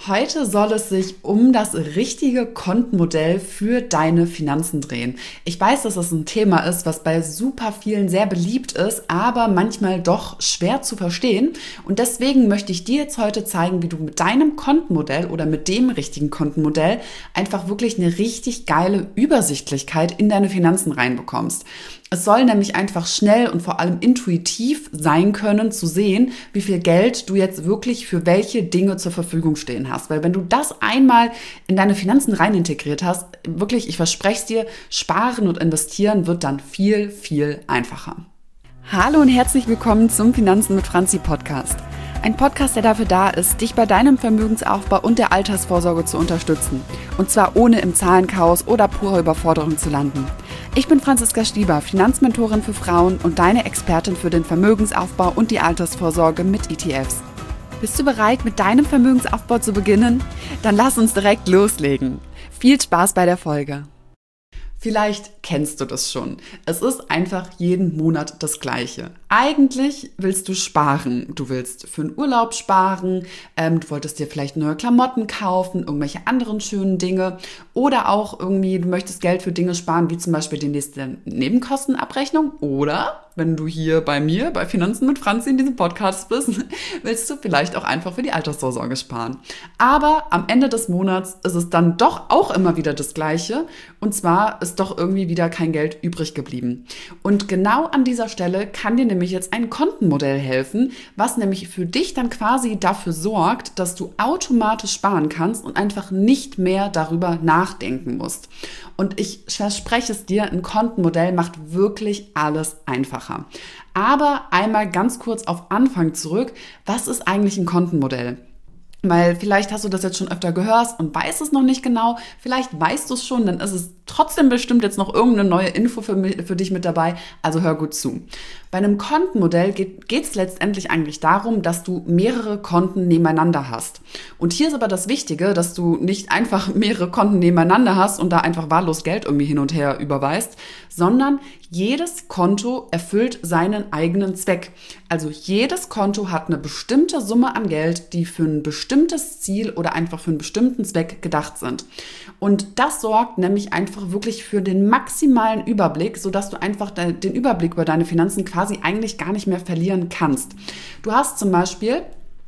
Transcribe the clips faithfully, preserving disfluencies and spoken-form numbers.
Heute soll es sich um das richtige Kontenmodell für deine Finanzen drehen. Ich weiß, dass das ein Thema ist, was bei super vielen sehr beliebt ist, aber manchmal doch schwer zu verstehen. Und deswegen möchte ich dir jetzt heute zeigen, wie du mit deinem Kontenmodell oder mit dem richtigen Kontenmodell einfach wirklich eine richtig geile Übersichtlichkeit in deine Finanzen reinbekommst. Es soll nämlich einfach schnell und vor allem intuitiv sein können, zu sehen, wie viel Geld du jetzt wirklich für welche Dinge zur Verfügung stehen hast. Weil wenn du das einmal in deine Finanzen rein integriert hast, wirklich, ich verspreche es dir, sparen und investieren wird dann viel, viel einfacher. Hallo und herzlich willkommen zum Finanzen mit Franzi Podcast. Ein Podcast, der dafür da ist, dich bei deinem Vermögensaufbau und der Altersvorsorge zu unterstützen. Und zwar ohne im Zahlenchaos oder purer Überforderung zu landen. Ich bin Franziska Stieber, Finanzmentorin für Frauen und deine Expertin für den Vermögensaufbau und die Altersvorsorge mit E T Fs. Bist du bereit, mit deinem Vermögensaufbau zu beginnen? Dann lass uns direkt loslegen. Viel Spaß bei der Folge. Vielleicht kennst du das schon. Es ist einfach jeden Monat das Gleiche. Eigentlich willst du sparen. Du willst für einen Urlaub sparen, ähm, du wolltest dir vielleicht neue Klamotten kaufen, irgendwelche anderen schönen Dinge oder auch irgendwie, du möchtest Geld für Dinge sparen, wie zum Beispiel die nächste Nebenkostenabrechnung oder, wenn du hier bei mir, bei Finanzen mit Franzi in diesem Podcast bist, willst du vielleicht auch einfach für die Altersvorsorge sparen. Aber am Ende des Monats ist es dann doch auch immer wieder das Gleiche und zwar ist doch irgendwie wieder kein Geld übrig geblieben. Und genau an dieser Stelle kann dir nämlich jetzt ein Kontenmodell helfen, was nämlich für dich dann quasi dafür sorgt, dass du automatisch sparen kannst und einfach nicht mehr darüber nachdenken musst. Und ich verspreche es dir, ein Kontenmodell macht wirklich alles einfacher. Aber einmal ganz kurz auf Anfang zurück. Was ist eigentlich ein Kontenmodell? Weil vielleicht hast du das jetzt schon öfter gehört und weißt es noch nicht genau. Vielleicht weißt du es schon, dann ist es trotzdem bestimmt jetzt noch irgendeine neue Info für, mich, für dich mit dabei. Also hör gut zu. Bei einem Kontenmodell geht es letztendlich eigentlich darum, dass du mehrere Konten nebeneinander hast. Und hier ist aber das Wichtige, dass du nicht einfach mehrere Konten nebeneinander hast und da einfach wahllos Geld irgendwie hin und her überweist, sondern jedes Konto erfüllt seinen eigenen Zweck. Also jedes Konto hat eine bestimmte Summe an Geld, die für ein bestimmtes Ziel oder einfach für einen bestimmten Zweck gedacht sind. Und das sorgt nämlich einfach wirklich für den maximalen Überblick, sodass du einfach den Überblick über deine Finanzen quasi eigentlich gar nicht mehr verlieren kannst. Du hast zum Beispiel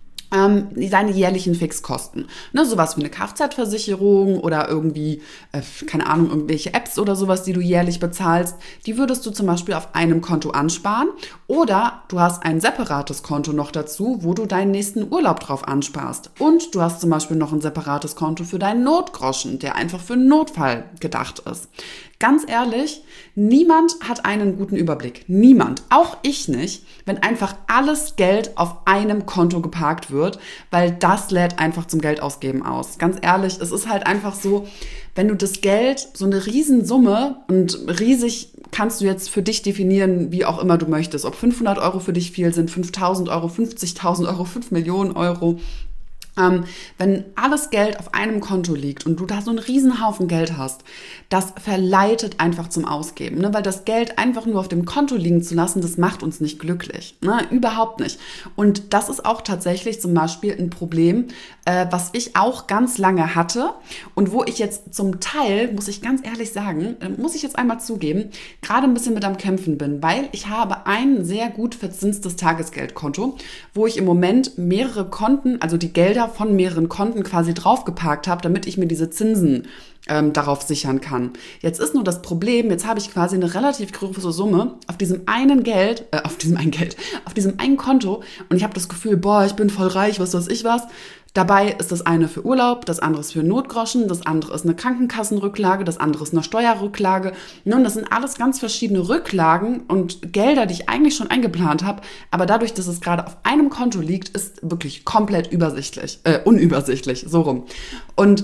Ähm, deine jährlichen Fixkosten. Ne, sowas wie eine Kfz-Versicherung oder irgendwie, äh, keine Ahnung, irgendwelche Apps oder sowas, die du jährlich bezahlst, die würdest du zum Beispiel auf einem Konto ansparen oder du hast ein separates Konto noch dazu, wo du deinen nächsten Urlaub drauf ansparst. Und du hast zum Beispiel noch ein separates Konto für deinen Notgroschen, der einfach für einen Notfall gedacht ist. Ganz ehrlich, niemand hat einen guten Überblick. Niemand. Auch ich nicht, wenn einfach alles Geld auf einem Konto geparkt wird, weil das lädt einfach zum Geldausgeben aus. Ganz ehrlich, es ist halt einfach so, wenn du das Geld, so eine Riesensumme und riesig kannst du jetzt für dich definieren, wie auch immer du möchtest, ob fünfhundert Euro für dich viel sind, fünftausend Euro, fünfzigtausend Euro, fünf Millionen Euro. Ähm, wenn alles Geld auf einem Konto liegt und du da so einen riesen Haufen Geld hast, das verleitet einfach zum Ausgeben, ne? Weil das Geld einfach nur auf dem Konto liegen zu lassen, das macht uns nicht glücklich, ne? Überhaupt nicht. Und das ist auch tatsächlich zum Beispiel ein Problem, äh, was ich auch ganz lange hatte und wo ich jetzt zum Teil, muss ich ganz ehrlich sagen, äh, muss ich jetzt einmal zugeben, gerade ein bisschen mit am Kämpfen bin, weil ich habe ein sehr gut verzinstes Tagesgeldkonto, wo ich im Moment mehrere Konten, also die Gelder von mehreren Konten quasi draufgeparkt habe, damit ich mir diese Zinsen ähm, darauf sichern kann. Jetzt ist nur das Problem, jetzt habe ich quasi eine relativ große Summe auf diesem einen Geld, äh, auf diesem einen Geld, auf diesem einen Konto und ich habe das Gefühl, boah, ich bin voll reich, was weiß ich was. Dabei ist das eine für Urlaub, das andere ist für Notgroschen, das andere ist eine Krankenkassenrücklage, das andere ist eine Steuerrücklage. Nun, das sind alles ganz verschiedene Rücklagen und Gelder, die ich eigentlich schon eingeplant habe. Aber dadurch, dass es gerade auf einem Konto liegt, ist wirklich komplett übersichtlich, äh, unübersichtlich, so rum. Und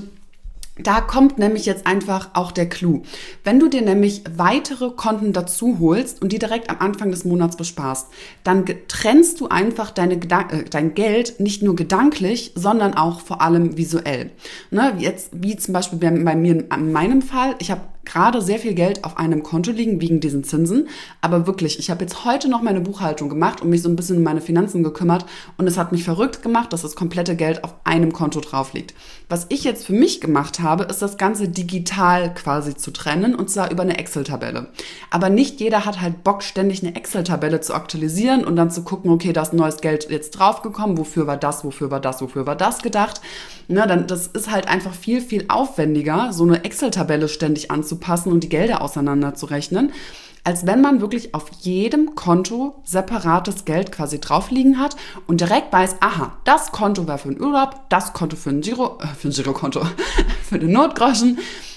da kommt nämlich jetzt einfach auch der Clou. Wenn du dir nämlich weitere Konten dazu holst und die direkt am Anfang des Monats besparst, dann trennst du einfach deine, äh, dein Geld nicht nur gedanklich, sondern auch vor allem visuell. Ne, jetzt, wie zum Beispiel bei mir in meinem Fall, ich habe gerade sehr viel Geld auf einem Konto liegen wegen diesen Zinsen. Aber wirklich, ich habe jetzt heute noch meine Buchhaltung gemacht und mich so ein bisschen um meine Finanzen gekümmert und es hat mich verrückt gemacht, dass das komplette Geld auf einem Konto drauf liegt. Was ich jetzt für mich gemacht habe, ist das Ganze digital quasi zu trennen und zwar über eine Excel-Tabelle. Aber nicht jeder hat halt Bock, ständig eine Excel-Tabelle zu aktualisieren und dann zu gucken, okay, da ist neues Geld jetzt draufgekommen, wofür war das, wofür war das, wofür war das gedacht. Na, dann, das ist halt einfach viel, viel aufwendiger, so eine Excel-Tabelle ständig anzupassen und die Gelder auseinanderzurechnen, als wenn man wirklich auf jedem Konto separates Geld quasi drauf liegen hat und direkt weiß, aha, das Konto war für den Urlaub, das Konto für ein Giro, äh, für ein Girokonto, für den Notgroschen.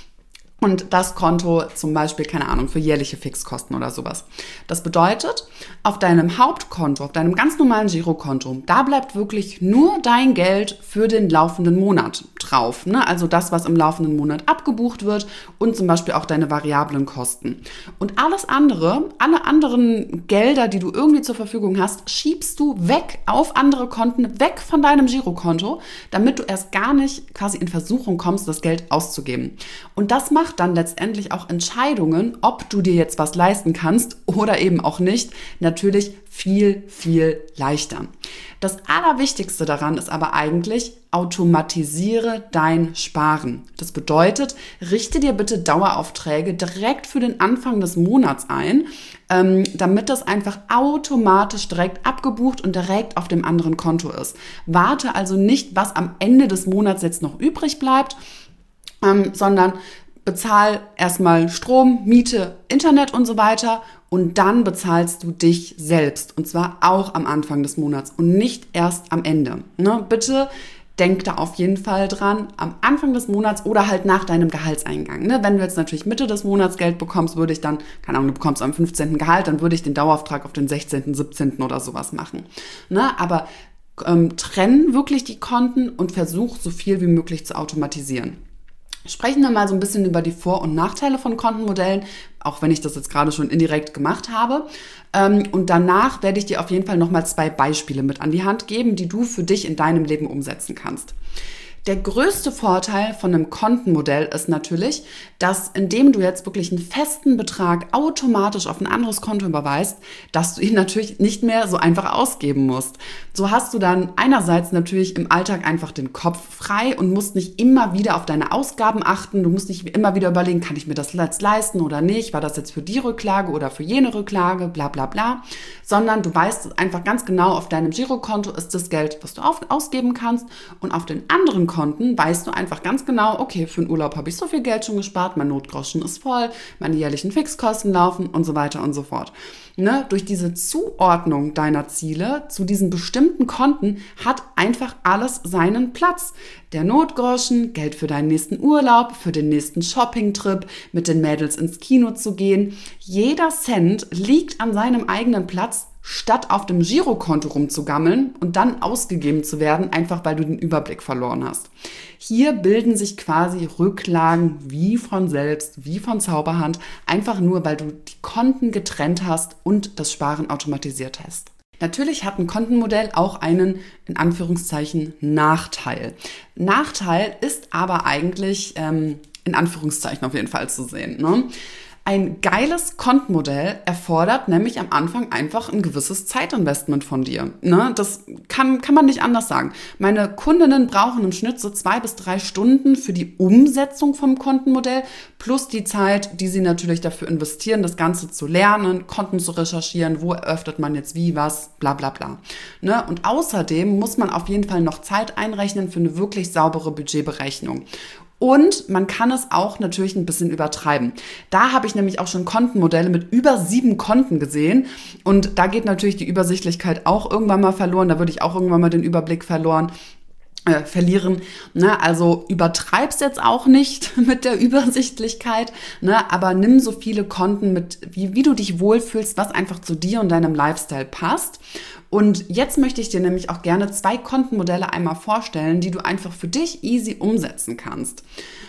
Und das Konto zum Beispiel, keine Ahnung, für jährliche Fixkosten oder sowas. Das bedeutet, auf deinem Hauptkonto, auf deinem ganz normalen Girokonto, da bleibt wirklich nur dein Geld für den laufenden Monat drauf. Ne? Also das, was im laufenden Monat abgebucht wird und zum Beispiel auch deine variablen Kosten. Und alles andere, alle anderen Gelder, die du irgendwie zur Verfügung hast, schiebst du weg auf andere Konten, weg von deinem Girokonto, damit du erst gar nicht quasi in Versuchung kommst, das Geld auszugeben. Und das macht dann letztendlich auch Entscheidungen, ob du dir jetzt was leisten kannst oder eben auch nicht, natürlich viel, viel leichter. Das Allerwichtigste daran ist aber eigentlich, automatisiere dein Sparen. Das bedeutet, richte dir bitte Daueraufträge direkt für den Anfang des Monats ein, ähm, damit das einfach automatisch direkt abgebucht und direkt auf dem anderen Konto ist. Warte also nicht, was am Ende des Monats jetzt noch übrig bleibt, ähm, sondern bezahl erstmal Strom, Miete, Internet und so weiter und dann bezahlst du dich selbst und zwar auch am Anfang des Monats und nicht erst am Ende. Ne? Bitte denk da auf jeden Fall dran, am Anfang des Monats oder halt nach deinem Gehaltseingang. Ne? Wenn du jetzt natürlich Mitte des Monats Geld bekommst, würde ich dann, keine Ahnung, du bekommst am fünfzehnten Gehalt, dann würde ich den Dauerauftrag auf den sechzehnten, siebzehnten oder sowas machen. Ne? Aber ähm, trenn wirklich die Konten und versuch so viel wie möglich zu automatisieren. Sprechen wir mal so ein bisschen über die Vor- und Nachteile von Kontenmodellen, auch wenn ich das jetzt gerade schon indirekt gemacht habe. Und danach werde ich dir auf jeden Fall nochmal zwei Beispiele mit an die Hand geben, die du für dich in deinem Leben umsetzen kannst. Der größte Vorteil von einem Kontenmodell ist natürlich, dass indem du jetzt wirklich einen festen Betrag automatisch auf ein anderes Konto überweist, dass du ihn natürlich nicht mehr so einfach ausgeben musst. So hast du dann einerseits natürlich im Alltag einfach den Kopf frei und musst nicht immer wieder auf deine Ausgaben achten. Du musst nicht immer wieder überlegen, kann ich mir das jetzt leisten oder nicht? War das jetzt für die Rücklage oder für jene Rücklage? Bla bla bla. Sondern du weißt einfach ganz genau, auf deinem Girokonto ist das Geld, was du auf, ausgeben kannst und auf den anderen Konten weißt du einfach ganz genau, okay, für den Urlaub habe ich so viel Geld schon gespart, mein Notgroschen ist voll, meine jährlichen Fixkosten laufen und so weiter und so fort. Ne? Durch diese Zuordnung deiner Ziele zu diesen bestimmten Konten hat einfach alles seinen Platz. Der Notgroschen, Geld für deinen nächsten Urlaub, für den nächsten Shoppingtrip, mit den Mädels ins Kino zu gehen. Jeder Cent liegt an seinem eigenen Platz, statt auf dem Girokonto rumzugammeln und dann ausgegeben zu werden, einfach weil du den Überblick verloren hast. Hier bilden sich quasi Rücklagen wie von selbst, wie von Zauberhand, einfach nur, weil du die Konten getrennt hast und das Sparen automatisiert hast. Natürlich hat ein Kontenmodell auch einen, in Anführungszeichen, Nachteil. Nachteil ist aber eigentlich, ähm, in Anführungszeichen auf jeden Fall zu sehen, ne? Ein geiles Kontenmodell erfordert nämlich am Anfang einfach ein gewisses Zeitinvestment von dir. Ne? Das kann, kann man nicht anders sagen. Meine Kundinnen brauchen im Schnitt so zwei bis drei Stunden für die Umsetzung vom Kontenmodell plus die Zeit, die sie natürlich dafür investieren, das Ganze zu lernen, Konten zu recherchieren, wo eröffnet man jetzt wie, was, bla bla bla. Ne? Und außerdem muss man auf jeden Fall noch Zeit einrechnen für eine wirklich saubere Budgetberechnung. Und man kann es auch natürlich ein bisschen übertreiben. Da habe ich nämlich auch schon Kontenmodelle mit über sieben Konten gesehen. Und da geht natürlich die Übersichtlichkeit auch irgendwann mal verloren. Da würde ich auch irgendwann mal den Überblick verloren. Äh, verlieren. Ne? Also übertreib's jetzt auch nicht mit der Übersichtlichkeit, ne? Aber nimm so viele Konten mit, wie, wie du dich wohlfühlst, was einfach zu dir und deinem Lifestyle passt. Und jetzt möchte ich dir nämlich auch gerne zwei Kontenmodelle einmal vorstellen, die du einfach für dich easy umsetzen kannst.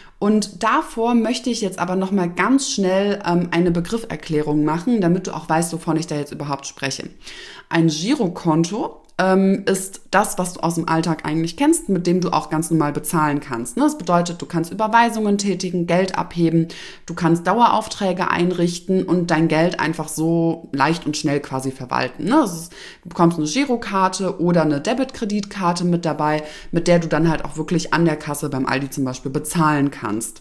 Und davor möchte ich jetzt aber nochmal ganz schnell ähm, eine Begrifferklärung machen, damit du auch weißt, wovon ich da jetzt überhaupt spreche. Ein Girokonto ähm, ist das, was du aus dem Alltag eigentlich kennst, mit dem du auch ganz normal bezahlen kannst. Ne? Das bedeutet, du kannst Überweisungen tätigen, Geld abheben, du kannst Daueraufträge einrichten und dein Geld einfach so leicht und schnell quasi verwalten. Ne? Das ist, du bekommst eine Girokarte oder eine Debitkreditkarte mit dabei, mit der du dann halt auch wirklich an der Kasse beim Aldi zum Beispiel bezahlen kannst.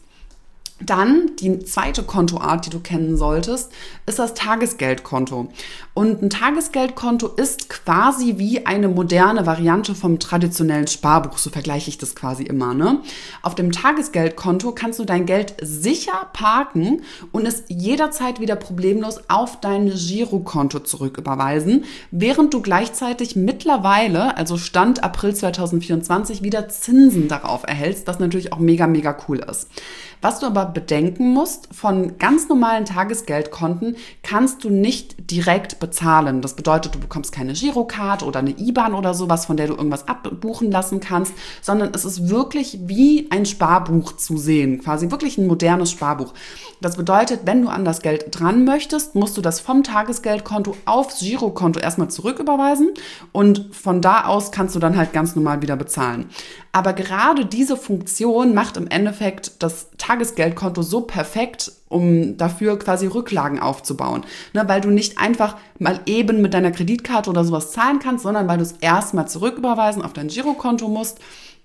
Dann die zweite Kontoart, die du kennen solltest, ist das Tagesgeldkonto. Und ein Tagesgeldkonto ist quasi wie eine moderne Variante vom traditionellen Sparbuch, so vergleiche ich das quasi immer. Ne? Auf dem Tagesgeldkonto kannst du dein Geld sicher parken und es jederzeit wieder problemlos auf dein Girokonto zurücküberweisen, während du gleichzeitig mittlerweile, also Stand April zweitausendvierundzwanzig, wieder Zinsen darauf erhältst, was natürlich auch mega, mega cool ist. Was du aber bedenken musst, von ganz normalen Tagesgeldkonten kannst du nicht direkt bezahlen. Das bedeutet, du bekommst keine Girocard oder eine I B A N oder sowas, von der du irgendwas abbuchen lassen kannst, sondern es ist wirklich wie ein Sparbuch zu sehen, quasi wirklich ein modernes Sparbuch. Das bedeutet, wenn du an das Geld dran möchtest, musst du das vom Tagesgeldkonto aufs Girokonto erstmal zurücküberweisen und von da aus kannst du dann halt ganz normal wieder bezahlen. Aber gerade diese Funktion macht im Endeffekt das Tagesgeldkonto so perfekt, um dafür quasi Rücklagen aufzubauen. Ne, weil du nicht einfach mal eben mit deiner Kreditkarte oder sowas zahlen kannst, sondern weil du es erstmal zurücküberweisen auf dein Girokonto musst.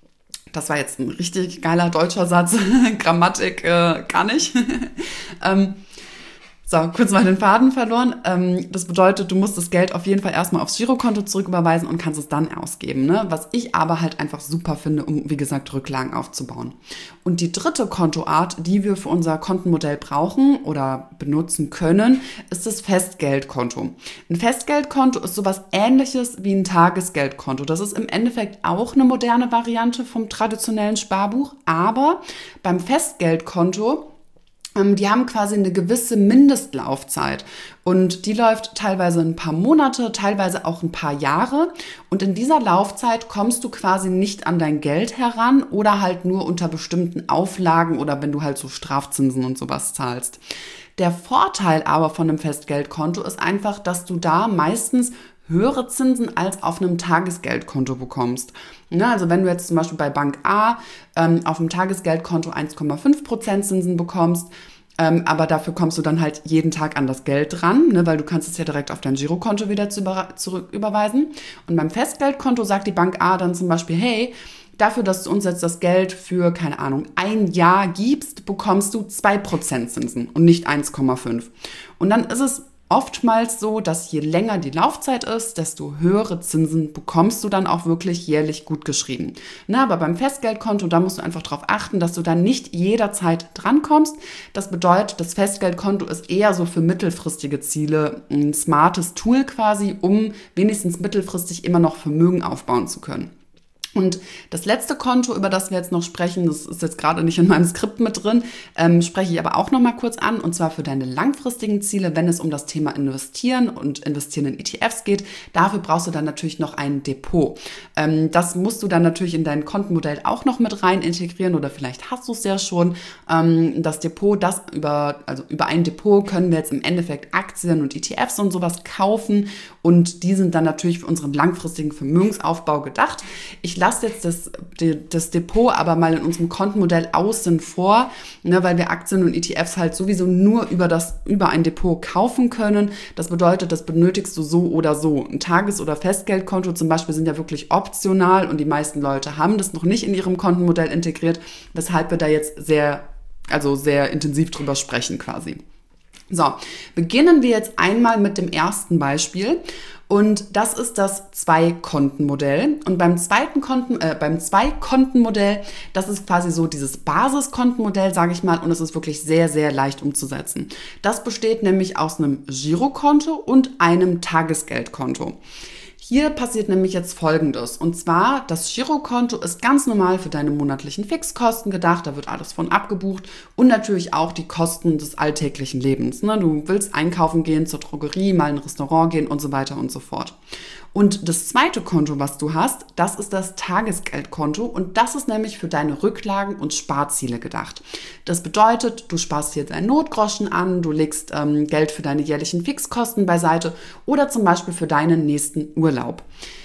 Das war jetzt ein richtig geiler deutscher Satz. Grammatik äh, gar nicht. ähm, So, kurz mal den Faden verloren. Ähm, das bedeutet, du musst das Geld auf jeden Fall erstmal aufs Girokonto zurücküberweisen und kannst es dann ausgeben. Ne? Was ich aber halt einfach super finde, um, wie gesagt, Rücklagen aufzubauen. Und die dritte Kontoart, die wir für unser Kontenmodell brauchen oder benutzen können, ist das Festgeldkonto. Ein Festgeldkonto ist sowas Ähnliches wie ein Tagesgeldkonto. Das ist im Endeffekt auch eine moderne Variante vom traditionellen Sparbuch, aber beim Festgeldkonto, die haben quasi eine gewisse Mindestlaufzeit und die läuft teilweise ein paar Monate, teilweise auch ein paar Jahre und in dieser Laufzeit kommst du quasi nicht an dein Geld heran oder halt nur unter bestimmten Auflagen oder wenn du halt so Strafzinsen und sowas zahlst. Der Vorteil aber von einem Festgeldkonto ist einfach, dass du da meistens höhere Zinsen als auf einem Tagesgeldkonto bekommst. Ja, also wenn du jetzt zum Beispiel bei Bank A ähm, auf dem Tagesgeldkonto eins Komma fünf Prozent Zinsen bekommst, ähm, aber dafür kommst du dann halt jeden Tag an das Geld dran, ne, weil du kannst es ja direkt auf dein Girokonto wieder zu über- zurücküberweisen. Und beim Festgeldkonto sagt die Bank A dann zum Beispiel, hey, dafür, dass du uns jetzt das Geld für, keine Ahnung, ein Jahr gibst, bekommst du zwei Prozent Zinsen und nicht eins Komma fünf. Und dann ist es oftmals so, dass je länger die Laufzeit ist, desto höhere Zinsen bekommst du dann auch wirklich jährlich gut geschrieben. Na, aber beim Festgeldkonto, da musst du einfach darauf achten, dass du dann nicht jederzeit drankommst. Das bedeutet, das Festgeldkonto ist eher so für mittelfristige Ziele ein smartes Tool quasi, um wenigstens mittelfristig immer noch Vermögen aufbauen zu können. Und das letzte Konto, über das wir jetzt noch sprechen, das ist jetzt gerade nicht in meinem Skript mit drin, ähm, spreche ich aber auch noch mal kurz an, und zwar für deine langfristigen Ziele, wenn es um das Thema Investieren und Investieren in E T Fs geht. Dafür brauchst du dann natürlich noch ein Depot. Ähm, das musst du dann natürlich in dein Kontenmodell auch noch mit rein integrieren, oder vielleicht hast du es ja schon. Ähm, das Depot, das über, also über ein Depot können wir jetzt im Endeffekt Aktien und E T Fs und sowas kaufen, und die sind dann natürlich für unseren langfristigen Vermögensaufbau gedacht. Ich lasse jetzt das, das Depot aber mal in unserem Kontenmodell außen vor, ne, weil wir Aktien und E T Fs halt sowieso nur über, das, über ein Depot kaufen können. Das bedeutet, das benötigst du so oder so. Ein Tages- oder Festgeldkonto zum Beispiel sind ja wirklich optional, und die meisten Leute haben das noch nicht in ihrem Kontenmodell integriert, weshalb wir da jetzt sehr, also sehr intensiv drüber sprechen quasi. So, beginnen wir jetzt einmal mit dem ersten Beispiel. Und das ist das Zwei-Konten-Modell. Und beim zweiten Konten, äh, beim Zwei-Konten-Modell, das ist quasi so dieses Basiskontenmodell, sage ich mal, und es ist wirklich sehr, sehr leicht umzusetzen. Das besteht nämlich aus einem Girokonto und einem Tagesgeldkonto. Hier passiert nämlich jetzt Folgendes, und zwar, das Girokonto ist ganz normal für deine monatlichen Fixkosten gedacht, da wird alles von abgebucht, und natürlich auch die Kosten des alltäglichen Lebens. Ne? Du willst einkaufen gehen, zur Drogerie, mal in ein Restaurant gehen und so weiter und so fort. Und das zweite Konto, was du hast, das ist das Tagesgeldkonto, und das ist nämlich für deine Rücklagen und Sparziele gedacht. Das bedeutet, du sparst hier deinen Notgroschen an, du legst ähm, Geld für deine jährlichen Fixkosten beiseite oder zum Beispiel für deinen nächsten Urlaub.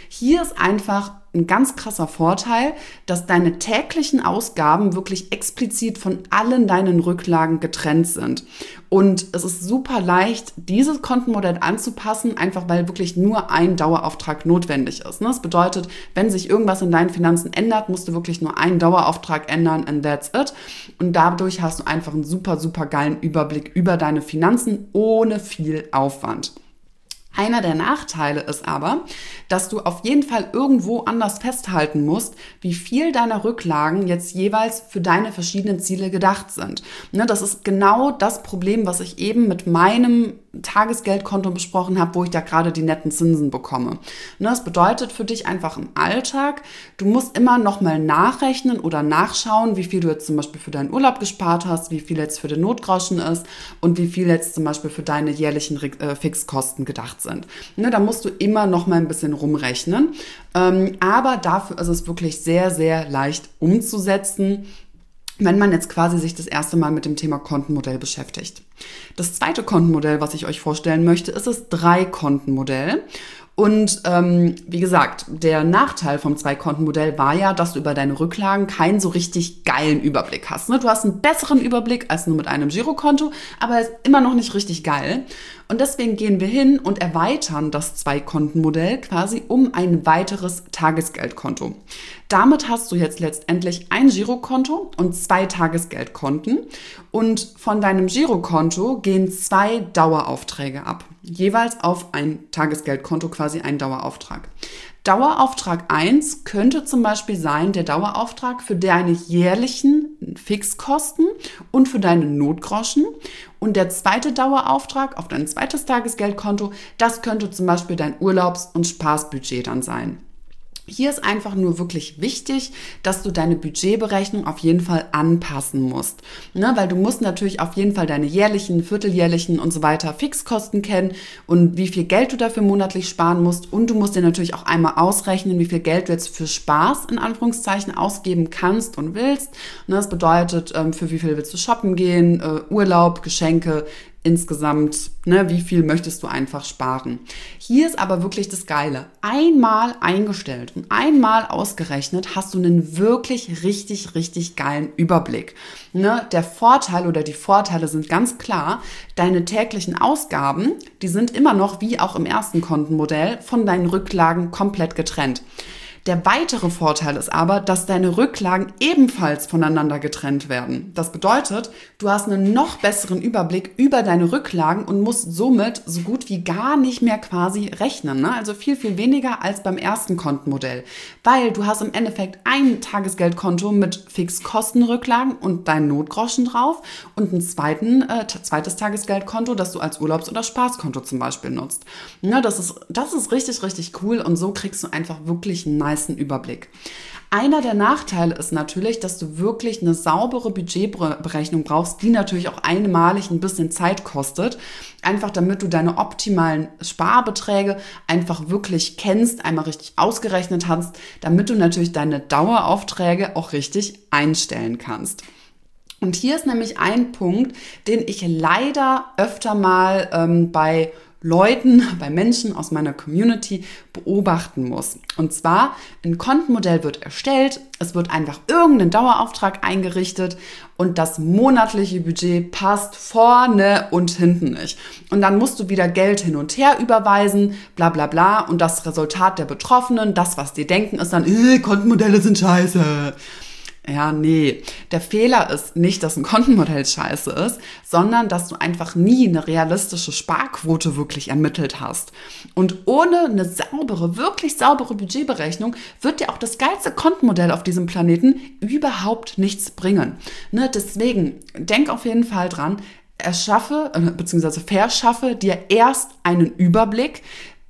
Hier ist einfach ein ganz krasser Vorteil, dass deine täglichen Ausgaben wirklich explizit von allen deinen Rücklagen getrennt sind. Und es ist super leicht, dieses Kontenmodell anzupassen, einfach weil wirklich nur ein Dauerauftrag notwendig ist. Das bedeutet, wenn sich irgendwas in deinen Finanzen ändert, musst du wirklich nur einen Dauerauftrag ändern and that's it. Und dadurch hast du einfach einen super, super geilen Überblick über deine Finanzen ohne viel Aufwand. Einer der Nachteile ist aber, dass du auf jeden Fall irgendwo anders festhalten musst, wie viel deiner Rücklagen jetzt jeweils für deine verschiedenen Ziele gedacht sind. Ne, das ist genau das Problem, was ich eben mit meinem Tagesgeldkonto besprochen habe, wo ich da gerade die netten Zinsen bekomme. Ne, das bedeutet für dich einfach im Alltag, du musst immer nochmal nachrechnen oder nachschauen, wie viel du jetzt zum Beispiel für deinen Urlaub gespart hast, wie viel jetzt für den Notgroschen ist und wie viel jetzt zum Beispiel für deine jährlichen äh, Fixkosten gedacht sind. Ne, da musst du immer noch mal ein bisschen rumrechnen. Ähm, aber dafür ist es wirklich sehr, sehr leicht umzusetzen, wenn man jetzt quasi sich das erste Mal mit dem Thema Kontenmodell beschäftigt. Das zweite Kontenmodell, was ich euch vorstellen möchte, ist das Drei-Konten-Modell. Und ähm, wie gesagt, der Nachteil vom Zwei-Konten-Modell war ja, dass du über deine Rücklagen keinen so richtig geilen Überblick hast. Ne? Du hast einen besseren Überblick als nur mit einem Girokonto, aber er ist immer noch nicht richtig geil. Und deswegen gehen wir hin und erweitern das Zwei-Konten-Modell quasi um ein weiteres Tagesgeldkonto. Damit hast du jetzt letztendlich ein Girokonto und zwei Tagesgeldkonten. Und von deinem Girokonto gehen zwei Daueraufträge ab. Jeweils auf ein Tagesgeldkonto quasi ein Dauerauftrag. Dauerauftrag eins könnte zum Beispiel sein der Dauerauftrag für deine jährlichen Fixkosten und für deine Notgroschen. Und der zweite Dauerauftrag auf dein zweites Tagesgeldkonto, das könnte zum Beispiel dein Urlaubs- und Spaßbudget dann sein. Hier ist einfach nur wirklich wichtig, dass du deine Budgetberechnung auf jeden Fall anpassen musst. Ne, weil du musst natürlich auf jeden Fall deine jährlichen, vierteljährlichen und so weiter Fixkosten kennen und wie viel Geld du dafür monatlich sparen musst. Und du musst dir natürlich auch einmal ausrechnen, wie viel Geld du jetzt für Spaß in Anführungszeichen ausgeben kannst und willst. Ne, das bedeutet, für wie viel willst du shoppen gehen, Urlaub, Geschenke, insgesamt, ne, wie viel möchtest du einfach sparen. Hier ist aber wirklich das Geile. Einmal eingestellt und einmal ausgerechnet hast du einen wirklich richtig, richtig geilen Überblick. Ne, der Vorteil oder die Vorteile sind ganz klar, deine täglichen Ausgaben, die sind immer noch, wie auch im ersten Kontenmodell, von deinen Rücklagen komplett getrennt. Der weitere Vorteil ist aber, dass deine Rücklagen ebenfalls voneinander getrennt werden. Das bedeutet, du hast einen noch besseren Überblick über deine Rücklagen und musst somit so gut wie gar nicht mehr quasi rechnen. Ne? Also viel, viel weniger als beim ersten Kontenmodell. Weil du hast im Endeffekt ein Tagesgeldkonto mit Fixkostenrücklagen und deinen Notgroschen drauf und ein zweiten, äh, zweites Tagesgeldkonto, das du als Urlaubs- oder Spaßkonto zum Beispiel nutzt. Ne? Das ist, das ist richtig, richtig cool und so kriegst du einfach wirklich einen nice Überblick. Einer der Nachteile ist natürlich, dass du wirklich eine saubere Budgetberechnung brauchst, die natürlich auch einmalig ein bisschen Zeit kostet, einfach damit du deine optimalen Sparbeträge einfach wirklich kennst, einmal richtig ausgerechnet hast, damit du natürlich deine Daueraufträge auch richtig einstellen kannst. Und hier ist nämlich ein Punkt, den ich leider öfter mal ähm, bei Leuten, bei Menschen aus meiner Community beobachten muss. Und zwar, ein Kontenmodell wird erstellt, es wird einfach irgendein Dauerauftrag eingerichtet und das monatliche Budget passt vorne und hinten nicht. Und dann musst du wieder Geld hin und her überweisen, bla bla bla. Und das Resultat der Betroffenen, das, was die denken, ist dann, äh, Kontenmodelle sind scheiße. Ja, nee. Der Fehler ist nicht, dass ein Kontenmodell scheiße ist, sondern dass du einfach nie eine realistische Sparquote wirklich ermittelt hast. Und ohne eine saubere, wirklich saubere Budgetberechnung wird dir auch das geilste Kontenmodell auf diesem Planeten überhaupt nichts bringen. Ne, deswegen, denk auf jeden Fall dran, erschaffe, äh, beziehungsweise verschaffe dir erst einen Überblick,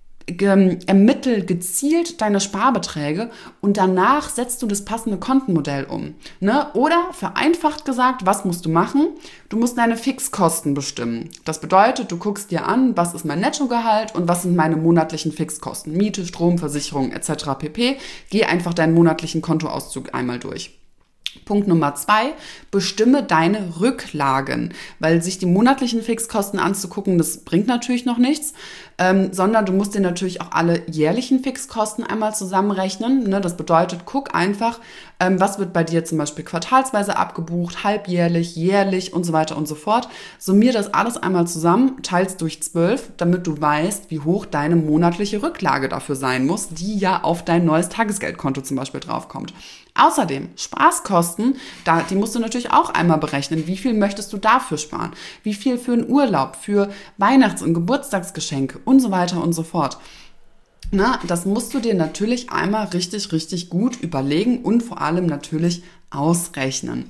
ermittel gezielt deine Sparbeträge und danach setzt du das passende Kontenmodell um. Ne? Oder vereinfacht gesagt, was musst du machen? Du musst deine Fixkosten bestimmen. Das bedeutet, du guckst dir an, was ist mein Nettogehalt und was sind meine monatlichen Fixkosten. Miete, Strom, Versicherung et cetera pp. Geh einfach deinen monatlichen Kontoauszug einmal durch. Punkt Nummer zwei, bestimme deine Rücklagen, weil sich die monatlichen Fixkosten anzugucken, das bringt natürlich noch nichts, ähm, sondern du musst dir natürlich auch alle jährlichen Fixkosten einmal zusammenrechnen. Ne? Das bedeutet, guck einfach, ähm, was wird bei dir zum Beispiel quartalsweise abgebucht, halbjährlich, jährlich und so weiter und so fort. Summier das alles einmal zusammen, teils durch zwölf, damit du weißt, wie hoch deine monatliche Rücklage dafür sein muss, die ja auf dein neues Tagesgeldkonto zum Beispiel draufkommt. Außerdem, Spaßkosten, da, die musst du natürlich auch einmal berechnen. Wie viel möchtest du dafür sparen? Wie viel für einen Urlaub, für Weihnachts- und Geburtstagsgeschenke und so weiter und so fort. Na, das musst du dir natürlich einmal richtig, richtig gut überlegen und vor allem natürlich ausrechnen.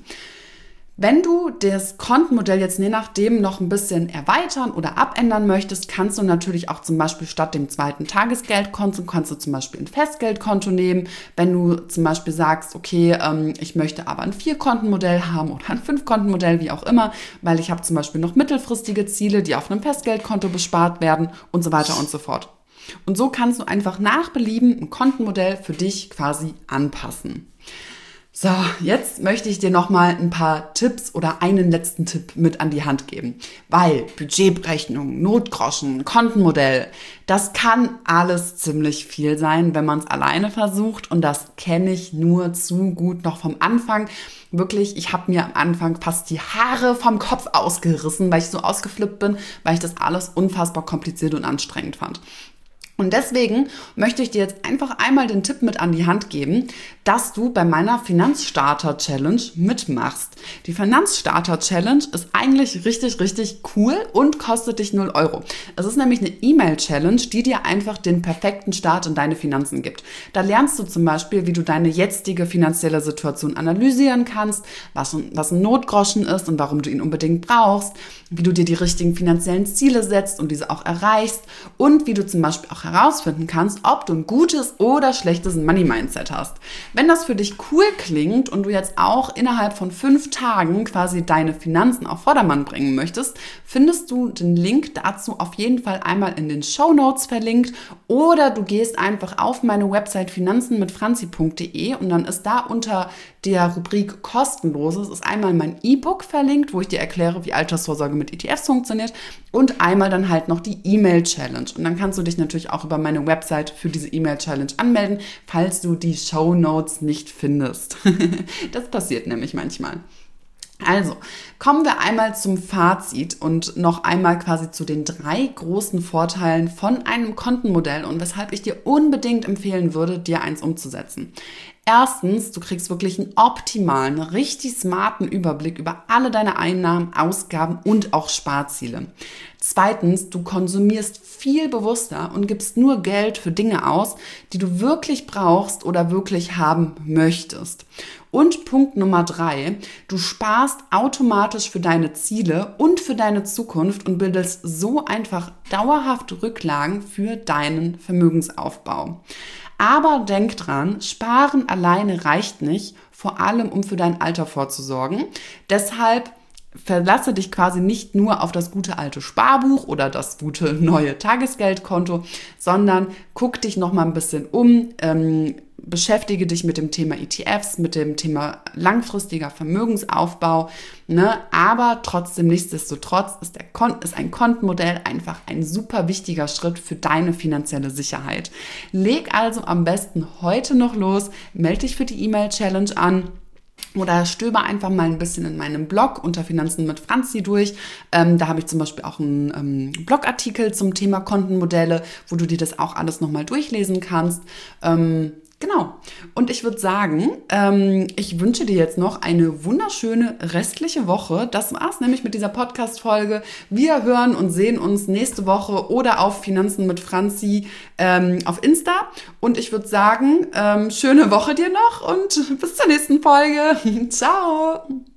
Wenn du das Kontenmodell jetzt je nachdem noch ein bisschen erweitern oder abändern möchtest, kannst du natürlich auch zum Beispiel statt dem zweiten Tagesgeldkonto, kannst du zum Beispiel ein Festgeldkonto nehmen. Wenn du zum Beispiel sagst, okay, ähm, ich möchte aber ein Vier-Konten-Modell haben oder ein Fünf-Konten-Modell, wie auch immer, weil ich habe zum Beispiel noch mittelfristige Ziele, die auf einem Festgeldkonto bespart werden und so weiter und so fort. Und so kannst du einfach nach Belieben ein Kontenmodell für dich quasi anpassen. So, jetzt möchte ich dir nochmal ein paar Tipps oder einen letzten Tipp mit an die Hand geben. Weil Budgetberechnung, Notgroschen, Kontenmodell, das kann alles ziemlich viel sein, wenn man es alleine versucht. Und das kenne ich nur zu gut noch vom Anfang. Wirklich, ich habe mir am Anfang fast die Haare vom Kopf ausgerissen, weil ich so ausgeflippt bin, weil ich das alles unfassbar kompliziert und anstrengend fand. Und deswegen möchte ich dir jetzt einfach einmal den Tipp mit an die Hand geben, dass du bei meiner Finanzstarter-Challenge mitmachst. Die Finanzstarter-Challenge ist eigentlich richtig, richtig cool und kostet dich null Euro. Es ist nämlich eine E-Mail-Challenge, die dir einfach den perfekten Start in deine Finanzen gibt. Da lernst du zum Beispiel, wie du deine jetzige finanzielle Situation analysieren kannst, was, was ein Notgroschen ist und warum du ihn unbedingt brauchst, wie du dir die richtigen finanziellen Ziele setzt und diese auch erreichst und wie du zum Beispiel auch herausfinden kannst, ob du ein gutes oder schlechtes Money-Mindset hast. Wenn das für dich cool klingt und du jetzt auch innerhalb von fünf Tagen quasi deine Finanzen auf Vordermann bringen möchtest, findest du den Link dazu auf jeden Fall einmal in den Shownotes verlinkt oder du gehst einfach auf meine Website finanzen mit franzi punkt de und dann ist da unter der Rubrik Kostenloses ist einmal mein E-Book verlinkt, wo ich dir erkläre, wie Altersvorsorge mit E T Fs funktioniert und einmal dann halt noch die E-Mail-Challenge. Und dann kannst du dich natürlich auch über meine Website für diese E-Mail-Challenge anmelden, falls du die Shownotes nicht findest. Das passiert nämlich manchmal. Also, kommen wir einmal zum Fazit und noch einmal quasi zu den drei großen Vorteilen von einem Kontenmodell und weshalb ich dir unbedingt empfehlen würde, dir eins umzusetzen. Erstens, du kriegst wirklich einen optimalen, richtig smarten Überblick über alle deine Einnahmen, Ausgaben und auch Sparziele. Zweitens, du konsumierst viel bewusster und gibst nur Geld für Dinge aus, die du wirklich brauchst oder wirklich haben möchtest. Und Punkt Nummer drei, du sparst automatisch für deine Ziele und für deine Zukunft und bildest so einfach dauerhaft Rücklagen für deinen Vermögensaufbau. Aber denk dran, Sparen alleine reicht nicht, vor allem um für dein Alter vorzusorgen. Deshalb verlasse dich quasi nicht nur auf das gute alte Sparbuch oder das gute neue Tagesgeldkonto, sondern guck dich noch mal ein bisschen um, ähm, beschäftige dich mit dem Thema E T Fs, mit dem Thema langfristiger Vermögensaufbau, ne? Aber trotzdem, nichtsdestotrotz ist, der Kon- ist ein Kontenmodell einfach ein super wichtiger Schritt für deine finanzielle Sicherheit. Leg also am besten heute noch los, melde dich für die E-Mail-Challenge an. Oder stöber einfach mal ein bisschen in meinem Blog unter Finanzen mit Franzi durch. Ähm, da habe ich zum Beispiel auch einen ähm, Blogartikel zum Thema Kontenmodelle, wo du dir das auch alles nochmal durchlesen kannst. Ähm, Genau. Und ich würde sagen, ähm, ich wünsche dir jetzt noch eine wunderschöne restliche Woche. Das war's nämlich mit dieser Podcast-Folge. Wir hören und sehen uns nächste Woche oder auf Finanzen mit Franzi ähm, auf Insta. Und ich würde sagen, ähm, schöne Woche dir noch und bis zur nächsten Folge. Ciao!